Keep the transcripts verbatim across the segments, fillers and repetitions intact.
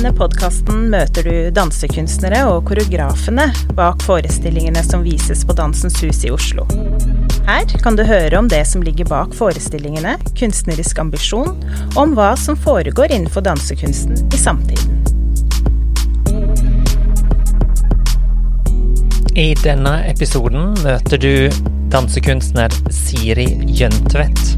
denne podcasten møter du dansekunstnere og koreografene bak forestillingene som vises på Dansens Hus i Oslo. Her kan du høre om det som ligger bak forestillingene, kunstnerisk ambisjon, og om hva som foregår innenfor dansekunsten i samtiden. I denne episoden møter du dansekunstner Siri Jøntvedt.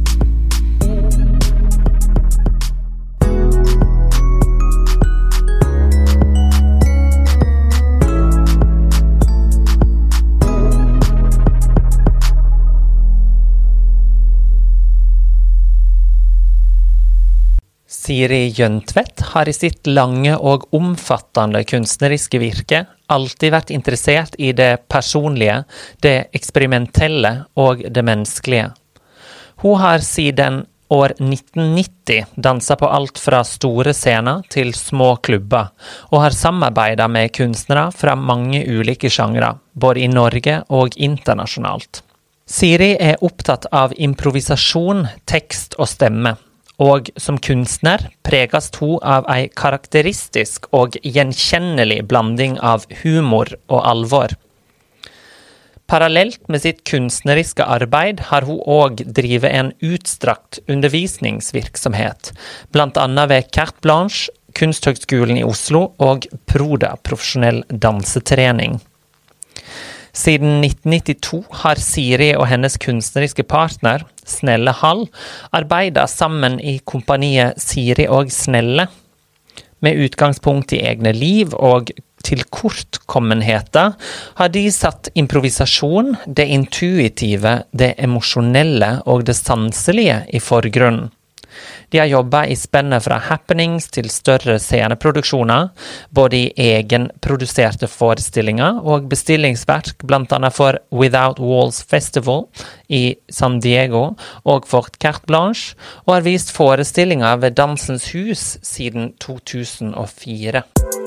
Siri Jøntvedt har i sitt lange og omfattende kunstneriske virke alltid vært interessert i det personlige, det eksperimentelle og det menneskelige. Hun har siden år nitten nitti danset på alt fra store scener til små klubber, og har samarbeidet med kunstnere fra mange ulike sjangre, både i Norge og internasjonalt. Siri er opptatt av improvisasjon, tekst og stemme. Og som kunstner preges hun av en karakteristisk og gjenkjennelig blanding av humor og alvor. Parallelt med sitt kunstneriske arbeid har hun også drivet en utstrakt undervisningsvirksomhet, blant annet ved Carte Blanche, Kunsthøgskolen i Oslo og Proda profesjonell dansetrening. Siden nitten nittito har Siri og hennes kunstneriske partner, Snelle Hall, arbeidet sammen i kompaniet Siri og Snelle. Med utgangspunkt i egne liv og tilkortkommenheter har de satt improvisasjon, det intuitive, det emosjonelle og det sanselige i forgrunnen. De har jobbet i spennet fra happenings til større sceneproduksjoner, både i egenproduserte forestillinger og bestillingsverk, blant annet for Without Walls Festival i San Diego og for Carte Blanche, og har vist forestillinger ved Dansens Hus siden to tusen og fire.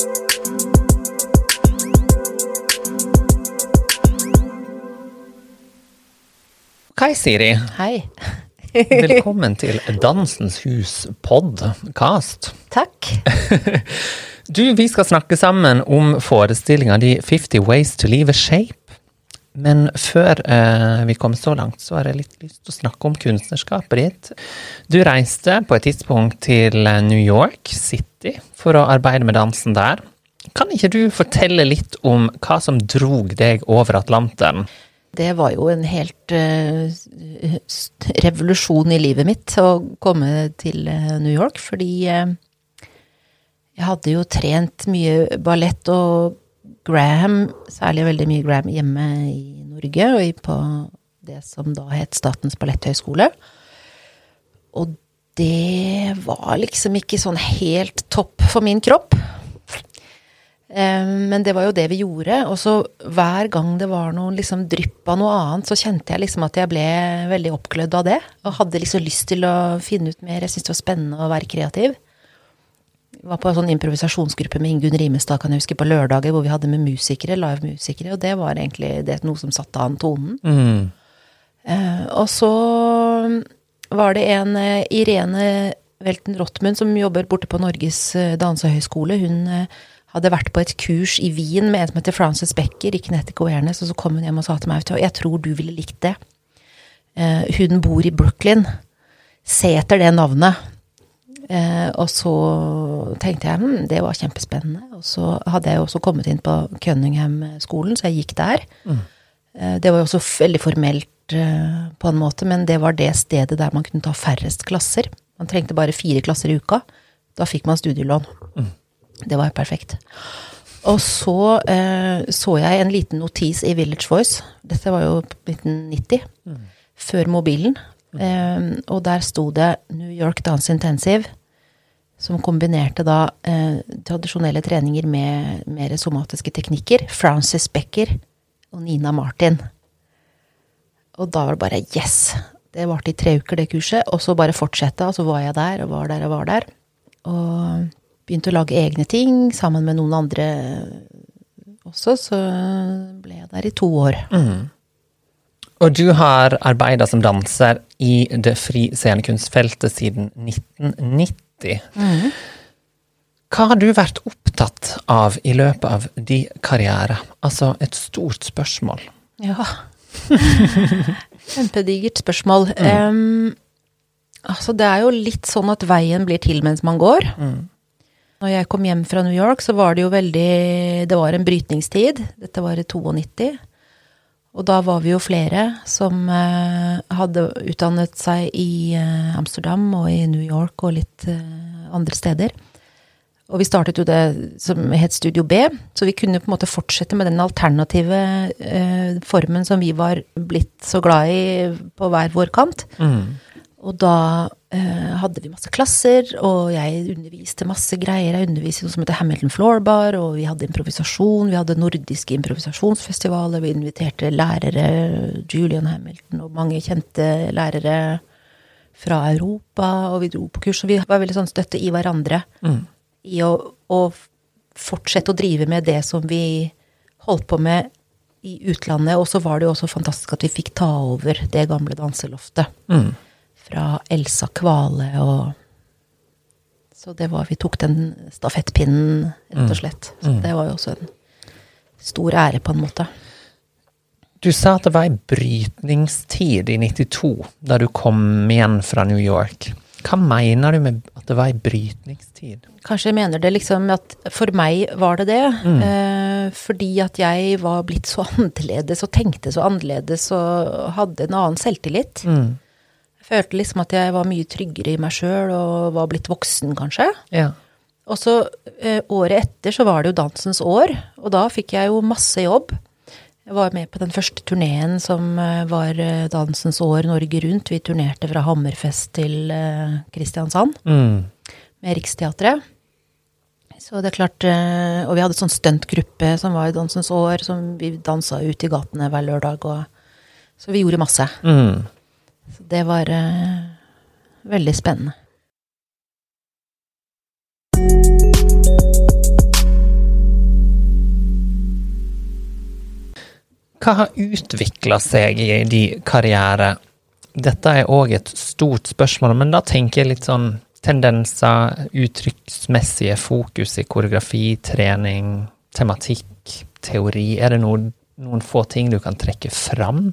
Hei, Siri. Hei. Velkommen til Dansens Hus podcast. Takk. Du, vi skal snakke sammen om forestillingen de fifty Ways to Leave a Shape. Men før eh, vi kom så langt, så har jeg litt lyst til å snakke om kunstnerskapet ditt. Du reiste på et tidspunkt til New York City for å arbeide med dansen der. Kan ikke du fortelle litt om hva som drog deg over Atlanteren? Det var jo en helt uh, revolusjon i livet mitt å komme til uh, New York, fordi uh, jeg hadde jo trent mye ballett og Graham, særlig veldig mye Graham hjemme i Norge, og i, på det som da het Statens Balletthøgskole. Og det var liksom ikke sånn helt topp for min kropp. Men det var jo det vi gjorde, og så hver gang det var noen liksom drypp av noe annet, så kjente jeg liksom at jeg ble veldig oppglødd av det, og hadde liksom lyst til å finne ut mer. Jeg synes det var spennende å være kreativ. Jeg var på en sånn improvisasjonsgruppe med Ingunn Rimestad, kan jeg huske, på lørdager, hvor vi hadde med musikere, live-musikere, og det var egentlig det, noe som satte an tonen. Mm. Uh, og så var det en uh, Irene Welten Rottmund, som jobber borte på Norges uh, dansehøyskole. Hun uh, hadde vært på et kurs i Wien med en som heter Frances Becker i Kinetic Awareness, og så kom hun hjem og sa til meg, jeg tror du ville likt det. Uh, hun bor i Brooklyn. Se etter det navnet. Uh, og så tenkte jeg, hm, det var kjempespennende. Og så hadde jeg også kommet inn på Cunningham-skolen, så jeg gikk der. Mm. Uh, det var jo også veldig formelt uh, på en måte, men det var det stedet der man kunne ta færrest klasser. Man trengte bare fire klasser i uka. Da fikk man studielån. Mm. Det var perfekt. Og så eh, så jeg en liten notis i Village Voice. Dette var jo nitten nitti, mm. før mobilen. Eh, og der stod det New York Dance Intensive, som kombinerte da eh, tradisjonelle treninger med mer somatiske teknikker. Frances Becker og Nina Martin. Og da var det bare yes! Det var i tre uker det kurset, og så bare fortsette, og så var jeg der, og var der, og var der. Og begynte å lage egne ting sammen med noen andre også, så ble jeg der i to år. Mm. Og du har arbeidet som danser i det fri scenekunstfeltet siden nitten nitti. Mm. Hva har du vært opptatt av i løpet av din karriere? Altså et stort spørsmål. Ja, kjempedigert spørsmål. Mm. Um, altså det er jo litt sånn at veien blir til mens man går. Mm. Når jeg kom hjem fra New York, så var det jo veldig, det var en brytningstid. Dette var i nittito. Og da var vi jo flere som uh, hadde utdannet seg i uh, Amsterdam og i New York og litt uh, andre steder. Og vi startet jo det som het Studio B, så vi kunne på en måte fortsette med den alternative uh, formen som vi var blitt så glad i på hver vår kant. Mm. Og da uh, hadde vi masse klasser, og jeg underviste masse greier. Jeg underviste noe som heter Hamilton Floor Bar, og vi hadde improvisasjon, vi hadde nordiske improvisasjonsfestivaler, vi inviterte lærere, Julian Hamilton, og mange kjente lærere fra Europa, og vi dro på kurs, og vi var veldig sånn støtte i hverandre, mm. i å, å fortsette å drive med det som vi holdt på med i utlandet, og så var det jo også fantastisk at vi fikk ta over det gamle danseloftet. Mm. Fra Elsa Kvale, og så det var, vi tok den stafettpinnen, rett og slett. Så det var jo også en stor ære på en måte. Du sa at det var en brytningstid i nittito, da du kom igjen fra New York. Hva mener du med at det var en brytningstid? Kanskje jeg mener det liksom at for meg var det det, mm. eh, fordi at jeg var blitt så annerledes, og tenkte så annerledes, og hadde en annen selvtillit. Mm. Jeg følte liksom at jeg var mye tryggere i meg selv, og var blitt voksen kanskje. Ja. Og så eh, året etter så var det jo dansens år, og da fikk jeg jo masse jobb. Jeg var med på den første turneen som eh, var eh, dansens år Norge rundt. Vi turnerte fra Hammerfest til eh, Kristiansand, mm. med Riksteatret. Så det er klart, eh, og vi hadde sånn stuntgruppe som var i dansens år, som vi danset ut i gatene hver lørdag, og, så vi gjorde masse. Mm. Så det var uh, veldig spennende. Hva har utviklet seg i de karriere? Dette er også et stort spørsmål, men da tenker jeg litt sånn tendenser, uttrykksmessige fokus i koreografi, trening, tematikk, teori. Er det noen, noen få ting du kan trekke fram?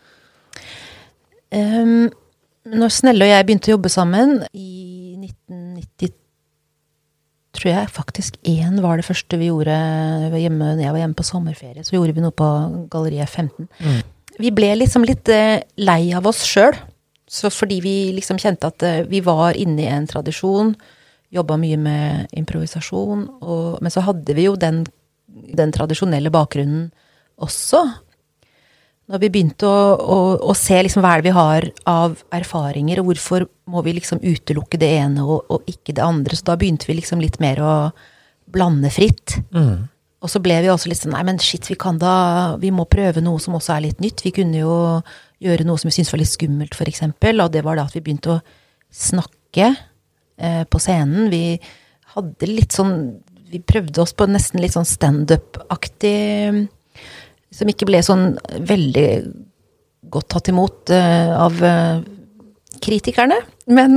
Um, når Snelle og jeg begynte å jobbe sammen i nitten nitti, tror jeg faktisk én var det første vi gjorde hjemme, når jeg var hjemme på sommerferie, så gjorde vi noe på Galleri F femten. Mm. Vi ble liksom litt uh, lei av oss selv, så fordi vi liksom kjente at uh, vi var inne i en tradisjon, jobbet mye med improvisasjon, og, men så hadde vi jo den, den tradisjonelle bakgrunnen også. Når vi begynte å, å, å se liksom hva vi har av erfaringer, og hvorfor må vi liksom utelukke det ene og, og ikke det andre, så da begynte vi liksom litt mer å blande fritt. Mm. Og så ble vi også litt sånn, nei, men shit, vi kan da, vi må prøve noe som også er litt nytt. Vi kunne jo gjøre noe som vi synes var litt skummelt, for eksempel, og det var da at vi begynte å snakke eh, på scenen. Vi hadde litt sånn, vi prøvde oss på nesten litt sånn stand-up-aktig, som ikke ble sånn veldig godt tatt imot uh, av uh, kritikerne. Men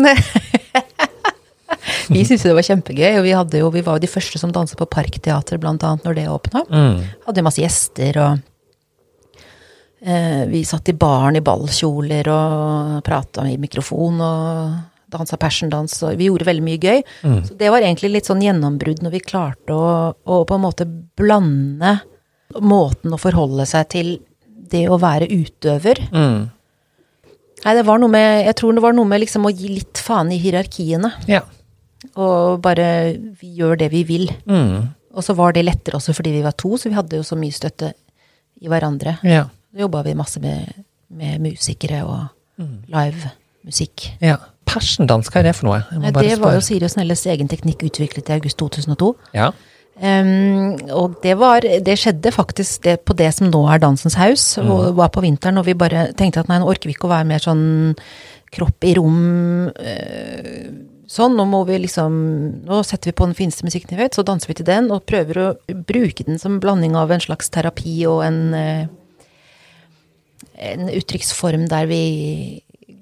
vi syntes det var kjempegøy, og vi, hadde jo, vi var jo de første som danset på Parkteater, blant annet når det åpnet. Mm. Hadde masse gjester, og uh, vi satt i baren i ballkjoler og pratet i mikrofon, og danset persendans, og vi gjorde veldig mye gøy. Mm. Så det var egentlig litt sånn gjennombrudd når vi klarte å, å på en måte blande måten å forholde seg til det å være utøver. Mm. Nei, det var noe med, jeg tror det var noe med liksom å gi litt faen i hierarkiene. Ja. Og bare, vi gjør det vi vil. Mm. Og så var det lettere også fordi vi var to, så vi hadde jo så mye støtte i hverandre. Ja. Så jobbet vi masse med, med musikere og mm. live musikk. Ja. Persendans, hva er det for noe? Nei, det var jo Siri og Snelles egen teknikk utviklet i august to tusen og to. Ja. Um, og det var, det skjedde faktisk det, på det som nå er Dansens Haus, mm. og var på vinteren, og vi bare tenkte at nei, nå orker vi ikke å være mer sånn kropp i rom, uh, sånn, nå må vi liksom, nå setter vi på den fineste musikken vi vet, så danser vi til den, og prøver å bruke den som blanding av en slags terapi og en, uh, en uttrykksform der vi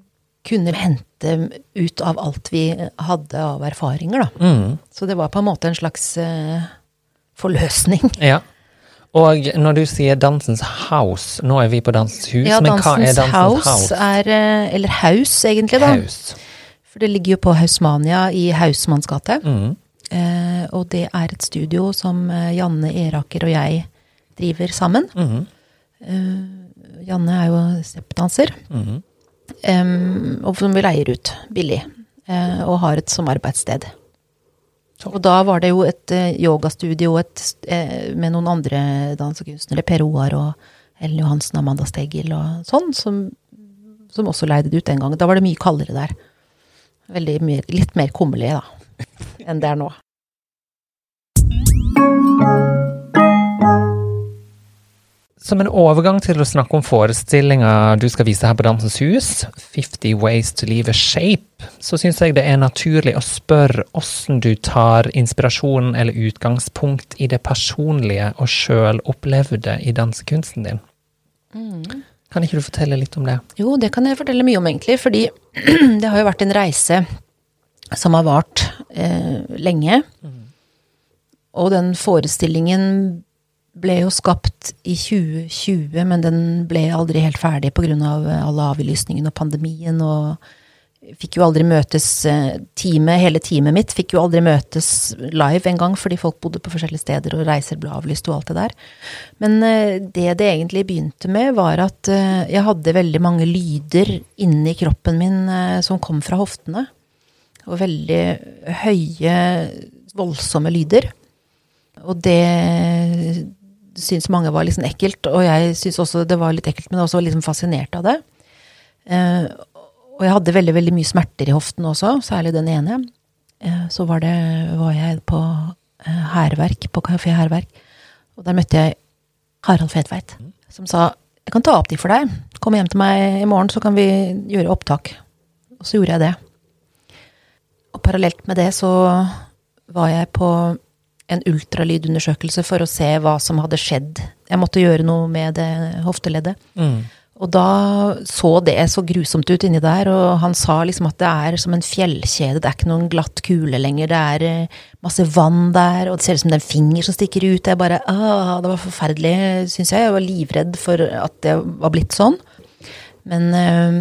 kunne hente ut av alt vi hadde av erfaringer, da. Mm. Så det var på en måte en slags uh, forløsning. Ja. Og når du sier Dansens House, nå er vi på Dansens Hus, ja, men hva er Dansens House? House er, eller Haus egentlig da. House. For det ligger jo på Hausmania i Hausmanns gate. Mm. Uh, og det er et studio som Janne Eraker og jeg driver sammen. Mm. Uh, Janne er jo steppdanser. Mm. Um, og som vi leier ut billig uh, og har et som arbeidssted. Så. Og da var det jo et uh, yogastudio et, uh, med noen andre dansekunstnere, Per Oar og Ellen Johansen, Amanda Steggel og sånn, som, som også leide det ut en gang. Da var det mye kaldere der. Veldig mye, litt mer kummerlig da, enn det er nå. Som en overgang til å snakke om forestillinger du skal vise her på Dansens Hus, fifty ways to leave a shape, så synes jeg det er naturlig å spørre hvordan du tar inspirasjonen eller utgangspunkt i det personlige og selv opplevde i dansekunsten din. Mm. Kan ikke du fortelle litt om det? Jo, det kan jeg fortelle mye om egentlig, fordi det har jo vært en reise som har vart eh, lenge, mm. og den forestillingen ble jo skapt i tjue tjue, men den ble aldri helt ferdig på grunn av alle avlysningene og pandemien, og fikk jo aldri møtes, teamet, hele teamet mitt fikk jo aldri møtes live en gang, fordi folk bodde på forskjellige steder, og reiser ble avlyst og alt det der. Men det det egentlig begynte med, var at jeg hadde veldig mange lyder inni kroppen min som kom fra hoftene, og veldig høye, voldsomme lyder. Og det synes mange var liksom ekkelt, og jeg synes også det var litt ekkelt, men også var liksom fascinert av det. Eh, og jeg hadde veldig, veldig mye smerter i hoften også, særlig den ene. Eh, så var det, var jeg på eh, Herverk, på Café Herverk, og der møtte jeg Harald Fedtveit, som sa, jeg kan ta opp de for deg, kom hjem til meg i morgen, så kan vi gjøre opptak. Og så gjorde jeg det. Og parallelt med det så var jeg på en ultralydundersøkelse for å se hva som hadde skjedd. Jeg måtte gjøre noe med det hofteleddet. Mm. Og da så det så grusomt ut inni der, og han sa liksom at det er som en fjellkjede, det er ikke noen glatt kule lenger, det er masse vann der, og det ser ut som det er en finger som stikker ut. Jeg bare, ah, det var forferdelig, synes jeg. Jeg var livredd for at det var blitt sånn. Men øh,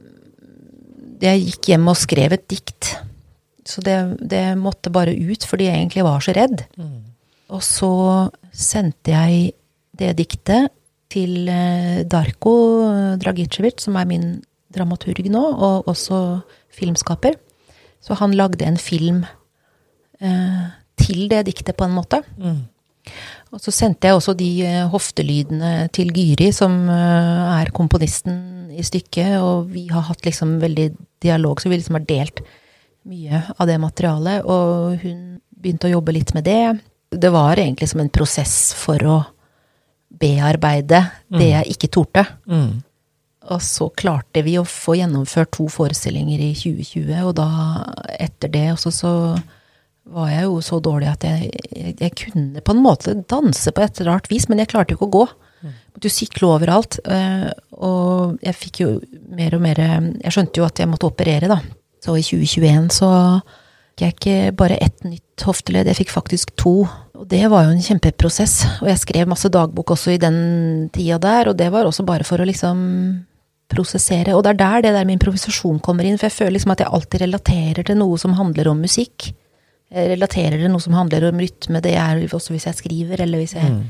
jeg gikk hjem og skrev et dikt. Så det, det måtte bare ut, fordi jeg egentlig var så redd. Mm. Og så sendte jeg det diktet til eh, Darko Dragicevic, som er min dramaturg nå, og også filmskaper. Så han lagde en film eh, til det diktet på en måte. Mm. Og så sendte jeg også de eh, hoftelydene til Gyri, som eh, er komponisten i stykket, og vi har hatt liksom veldig dialog, så vi liksom har delt mye av det materialet, og hun begynte å jobbe litt med det. Det var egentlig som en prosess for å bearbeide mm. det jeg ikke torde. Mm. Og så klarte vi å få gjennomført to forestillinger i tjue tjue, og da etter det også så var jeg jo så dårlig at jeg, jeg, jeg kunne på en måte danse på et rart vis, men jeg klarte jo ikke å gå. Mm. Du sykle overalt, og jeg fikk jo mer og mer, jeg skjønte jo at jeg måtte operere da. Så i tjue tjueen så fikk jeg ikke bare ett nytt hofteledd, jeg fikk faktisk to. Og det var jo en kjempeprosess, og jeg skrev masse dagbok også i den tida der, og det var også bare for å liksom prosessere. Og det er der det der med improvisasjon kommer inn, for jeg føler liksom at jeg alltid relaterer til noe som handler om musikk. Jeg relaterer til noe som handler om rytme, det er også hvis jeg skriver, eller hvis jeg mm.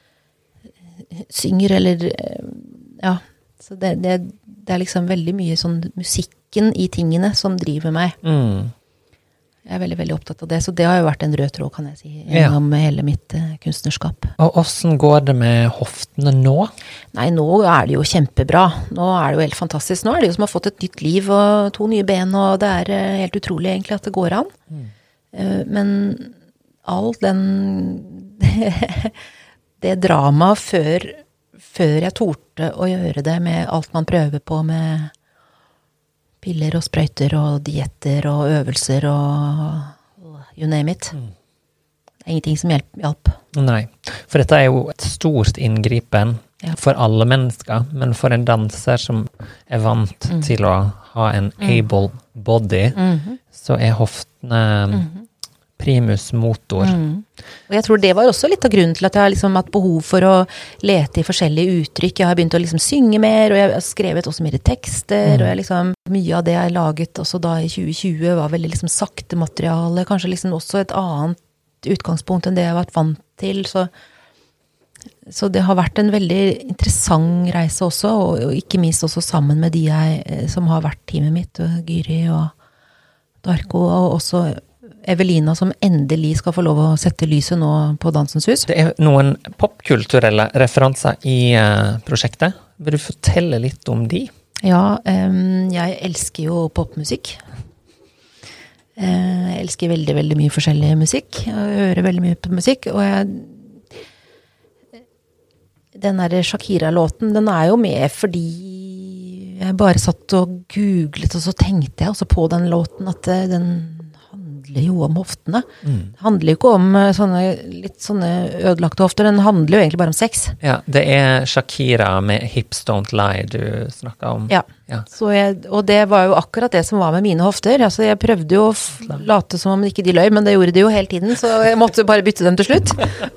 synger, eller ja. Så det, det, det er liksom veldig mye sånn musikken i tingene som driver meg. Mm. Jeg er veldig, veldig opptatt av det, så det har jo vært en rød tråd, kan jeg si, gjennom ja. hele mitt uh, kunstnerskap. Og hvordan går det med hoftene nå? Nei, nå er det jo kjempebra. Nå er det jo helt fantastisk. Nå er det jo som har fått et nytt liv og to nye ben, og det er uh, helt utrolig egentlig at det går an. Mm. Uh, men all den det drama før før jeg torde å gjøre det med alt man prøver på med piller og sprøyter og dietter og øvelser og you name it. Mm. det er ingenting som hjelp, hjelp. Nei, for dette er jo et stort inngripen ja. For alle mennesker, men for en danser som er vant mm. til å ha en able body, mm-hmm. så er hoftene mm-hmm. primus motor. Mm. Og jeg tror det var også litt av grunnen til at jeg har liksom hatt behov for å lete i forskjellige uttrykk. Jeg har begynt å liksom synge mer, og jeg har skrevet også mer tekster, mm. og jeg liksom, mye av det jeg laget også da i tjue tjue var veldig liksom sakte materiale, kanskje liksom også et annet utgangspunkt enn det jeg har vært vant til, så, så det har vært en veldig interessant reise også, og, og ikke minst også sammen med de jeg, som har vært teamet mitt, og Gyri og Darko, og også Evelina som endelig skal få lov å sette lyset nå på Dansens Hus. Det er noen popkulturelle referanser i uh, prosjektet. Vil du fortelle litt om de? Ja, um, jeg elsker jo popmusikk. Uh, jeg elsker veldig, veldig mye forskjellig musikk. Jeg hører veldig mye på musikk, og jeg den der Shakira-låten, den er jo med fordi jeg bare satt og googlet, og så tenkte jeg også på den låten at den handler jo om hoftene. Mm. Det handler jo ikke om sånne, litt sånne ødelagte hofter, den handler jo egentlig bare om sex. Ja, det er Shakira med Hips Don't Lie du snakket om. Ja, ja. Så jeg, og det var jo akkurat det som var med mine hofter. Altså, jeg prøvde jo å late som om ikke de løy, men det gjorde de jo hele tiden, så jeg måtte bare bytte dem til slutt.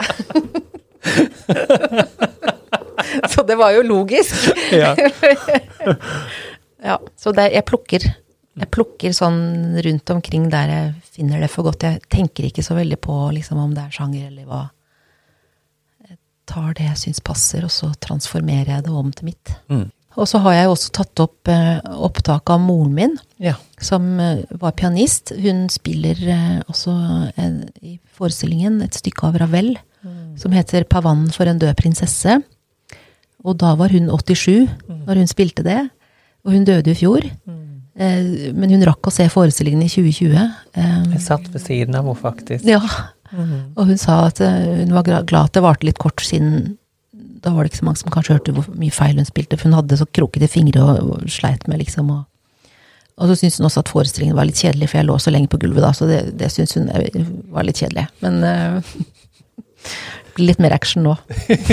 Så det var jo logisk. Ja. Ja, så det, jeg plukker jeg plukker sånn rundt omkring der jeg finner det for godt. Jeg tenker ikke så veldig på liksom, om det er sjanger eller hva. Jeg tar det jeg synes passer, og så transformerer jeg det om til mitt. Mm. Og så har jeg også tatt opp eh, opptak av moren min, ja. Som eh, var pianist. Hun spiller eh, også en, i forestillingen et stykke av Ravel, mm. som heter Pavane for en død prinsesse. Og da var hun åttisju mm. når hun spilte det, og hun døde i fjor. Mm. Men hun rakk å se forestillingen i tjue tjue. Jeg satt ved siden av henne faktisk. Ja, mm. og hun sa at hun var glad at det varte litt kort siden, da var det ikke så mange som kanskje hørte hvor mye feil hun spilte, for hun hadde så krokete fingre og sleit med liksom. Og, og så syntes hun også at forestillingen var litt kjedelig, for jeg lå så lenge på gulvet da, så det, det syntes hun var litt kjedelig. Men uh, litt mer action nå.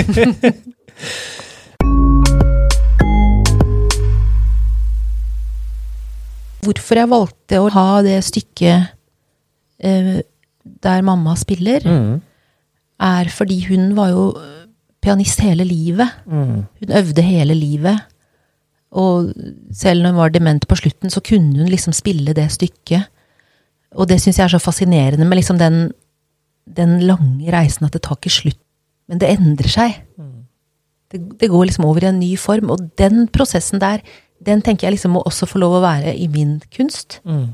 Hvorfor jeg valgte å ha det stykket eh, der mamma spiller, mm. er fordi hun var jo pianist hele livet. Mm. Hun øvde hele livet. Og selv når hun var dement på slutten, så kunne hun liksom spille det stykket. Og det synes jeg er så fascinerende med liksom den, den lange reisen at det tar ikke slutt. Men det endrer seg. Mm. Det, det går liksom over i en ny form. Og den prosessen der, den tenker jeg liksom må også få lov å være i min kunst. Mm.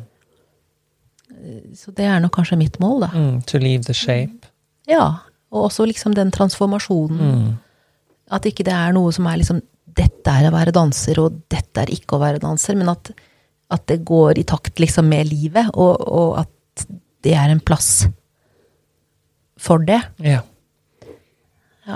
Så det er nok kanskje mitt mål da. Mm, to leave the shape. Ja, og også liksom den transformasjonen. Mm. At ikke det er noe som er liksom, dette er å være danser, og dette er ikke å være danser, men at, at det går i takt liksom med livet, og, og at det er en plass for det. Ja. Ja.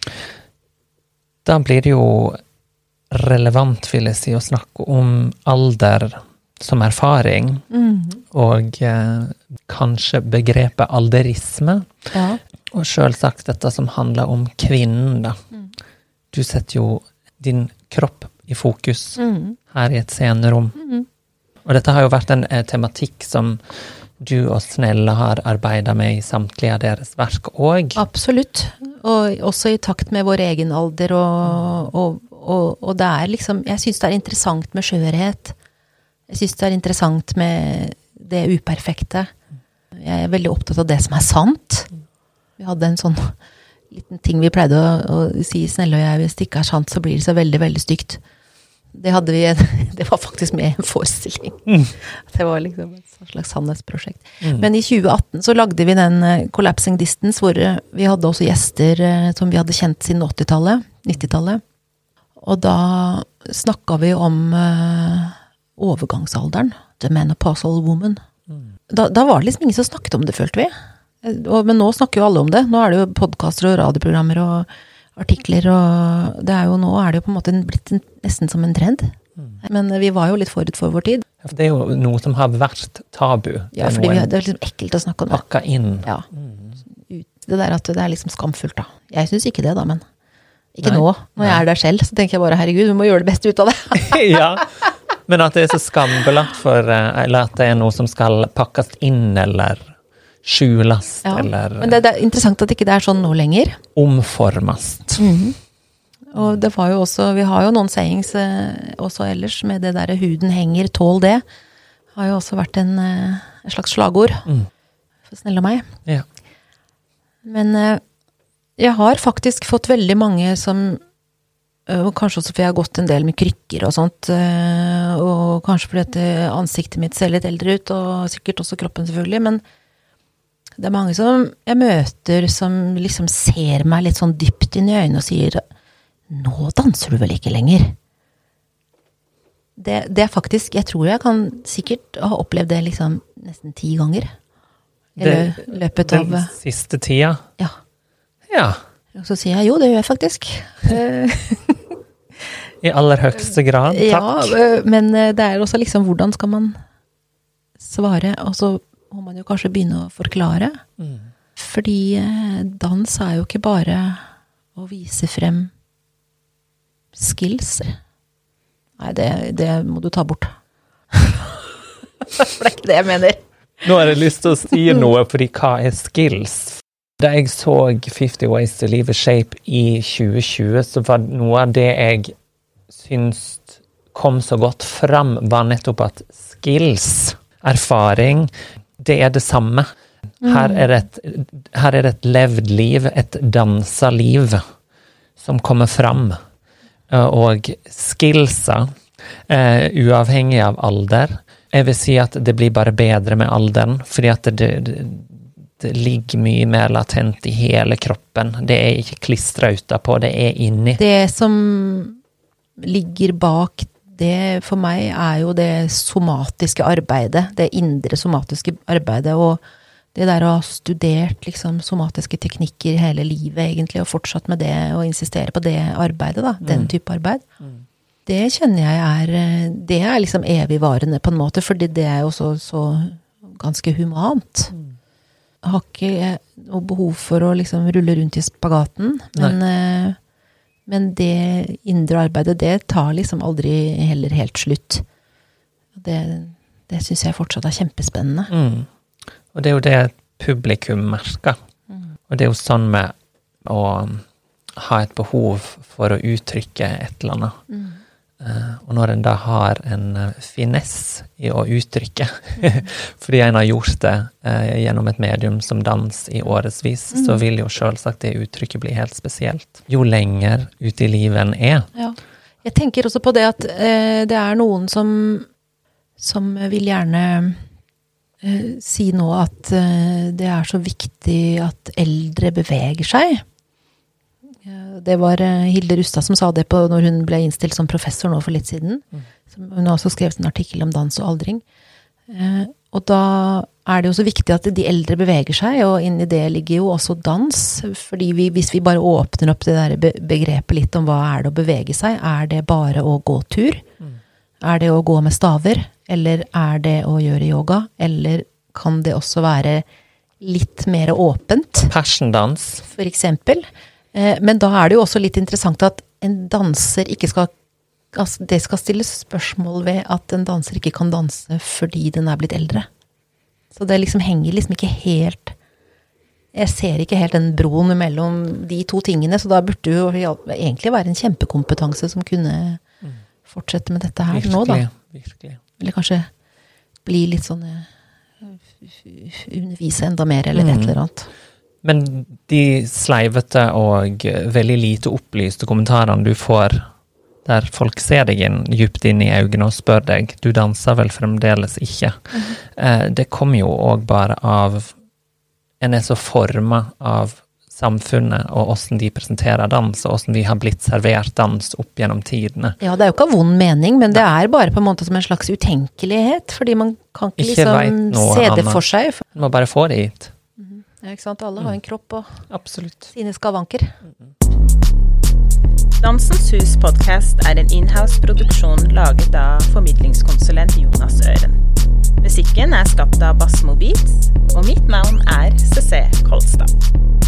Da blir det jo relevant, vil jeg si, å snakke om alder som erfaring, mm. og eh, kanskje begrepet alderisme, ja. Og selvsagt dette som handler om kvinnen da. Mm. Du setter jo din kropp i fokus mm. her i et scenerom. Mm. Og dette har jo vært en eh, tematikk som du og Snella har arbeidet med i samtlige av deres verk også. Absolutt, og også i takt med vår egen alder, og, og, og, og det er liksom, jeg synes det er interessant med skjørhet. Jeg synes det er interessant med det uperfekte. Jeg er veldig opptatt av det som er sant. Vi hadde en sånn liten ting vi pleide å, å si, Snella og jeg, hvis det ikke er sant, så blir det så veldig, veldig stygt. Det hadde vi, det var faktisk med en forestilling. Mm. Det var liksom et slags sannhetsprosjekt. Mm. Men i tjue atten så lagde vi den uh, Collapsing Distance, hvor uh, vi hadde også gjester uh, som vi hadde kjent siden åttitallet, nittitallet. Og da snakket vi om uh, overgangsalderen, the menopausal woman. Mm. Da, da var det liksom ingen som snakket om det, følte vi. Og, men nå snakker jo alle om det. Nå er det jo podcaster og radioprogrammer og artikler, og det er jo, nå er det jo på en måte blitt en, nesten som en trend. Mm. Men vi var jo litt forut for vår tid. Ja, for det er jo noe som har vært tabu. Ja, fordi vi, det er liksom ekkelt å snakke om det. Pakka inn. Ja, det der at det er liksom skamfullt da. Jeg synes ikke det da, men ikke Nei. nå. Når jeg er der selv, så tenker jeg bare, herregud, du må gjøre det beste ut av det. Ja, men at det er så skambelagt for, eller at det er noe som skal pakkes inn, eller skjules, Ja, eller men det, det er interessant at ikke det er sånn nå lenger. omformes. Mhm. Og det var jo også, vi har jo noen sayings eh, også ellers, med det der huden henger, tål det, har jo også vært en, eh, en slags slagord, Mm. for snill av meg. Ja. Men eh, jeg har faktisk fått veldig mange som, eh, og kanskje også fordi jeg har gått en del med krykker og sånt, eh, og kanskje fordi at eh, ansiktet mitt ser litt eldre ut, og sikkert også kroppen selvfølgelig, men det er mange som jeg møter som liksom ser meg litt sånn dypt inn i øynene og sier, nå danser du vel ikke lenger? Det, det er faktisk, jeg tror jeg kan sikkert ha opplevd det liksom nesten ti ganger. I Det- løpet av... Den siste tida? Ja. Ja, Og så sier jeg, jo, det gjør jeg faktisk. Eh, i aller høyeste grad, ja, takk. eh, men eh, det er også liksom, hvordan skal man svare? Og så må man jo kanskje begynne å forklare. Mm. Fordi eh, dans er jo ikke bare å vise frem skills. Nei, det, det må du ta bort. For det er ikke det jeg mener. Nå har jeg lyst til å si noe, fordi hva er skills? Da jeg så fifty Ways to Leave a Shape i tjue tjue, så var noe av det jeg syns kom så godt fram, var nettopp at skills, erfaring, det er det samme. Her er det et, her er det et levd liv, et dansa liv, som kommer fram. Og skillsa, uh, uavhengig av alder, jeg vil si at det blir bare bedre med alderen, fordi at det, det, det ligger mye mer latent i hele kroppen. Det er ikke klistret utapå, det er inni. Det som ligger bak det for meg er jo det somatiske arbeidet, det indre somatiske arbeidet, og det der å ha studert liksom, somatiske teknikker hele livet egentlig, og fortsatt med det, og insistere på det arbeidet, da, den type arbeid. Mm. Det kjenner jeg er, det er liksom evigvarende på en måte, fordi det er jo så, så ganske humant. Mm. Jeg har ikke noe behov for å liksom rulle rundt i spagaten, men, eh, men det indre arbeidet, det tar liksom aldri heller helt slutt. Det, det synes jeg fortsatt er kjempespennende. Mm. Og det er jo det publikum merker. Mm. Og det er jo sånn med å ha et behov for å uttrykke et eller annet. Mm. Uh, og når en da har en uh, finess i å uttrykke, fordi en har gjort det uh, gjennom et medium som dans i årevis, mm. så vil jo selvsagt det uttrykket bli helt spesielt. Jo lenger ute i livet en er. Ja. Jeg tenker også på det at uh, det er noen som, som vil gjerne uh, si nå at uh, det er så viktig at eldre beveger seg. Det var Hilde Rustad som sa det på når hun ble innstilt som professor nå for litt siden. Mm. Hun har også skrevet en artikkel om dans og aldring. Eh, og da er det jo så viktig at de eldre beveger seg, og inn i det ligger jo også dans. Fordi vi, hvis vi bare åpner opp det der begrepet litt om hva er det å bevege seg, er det bare å gå tur? Mm. Er det å gå med staver? Eller er det å gjøre yoga? Eller kan det også være litt mer åpent? Passion-dans. For eksempel. Men da er det jo også litt interessant at en danser ikke skal, altså det skal stilles spørsmål ved at en danser ikke kan danse fordi den er blitt eldre. Så det liksom henger liksom ikke helt, jeg ser ikke helt den broen mellom de to tingene, så da burde det jo egentlig være en kjempekompetanse som kunne fortsette med dette her virkelig, nå da. Virkelig. Eller kanskje bli litt sånn, undervise enda mer eller et eller annet. Men de sleivete og veldig lite opplyste kommentarene du får, der folk ser deg inn, djupt inn i øynene og spør deg, du danser vel fremdeles ikke. Mm. Eh, det kommer jo også bare av, en er så formet av samfunnet og hvordan de presenterer dans, og hvordan vi har blitt servert dans opp gjennom tidene. Ja, det er jo ikke av vond mening, men det er bare på en måte som en slags utenkelighet, fordi man kan ikke, ikke liksom se det for seg. Man må bare få det hit. Ja, ikke sant? Alle har en kropp og Absolutt. Sine skavanker. Dansens Hus podcast er en in-house-produksjon laget av formidlingskonsulent Jonas Øren. Musikken er skapt av Basmo Beats, og mitt navn er C C Kolstad.